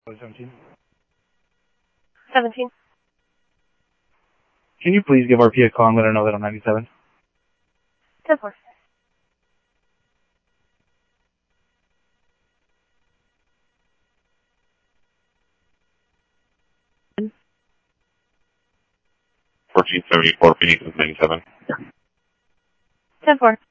17. 17. Can you please give RP a call and let her know that I'm 97? 10-4. Yeah. 1474 Phoenix is 97. 10-4.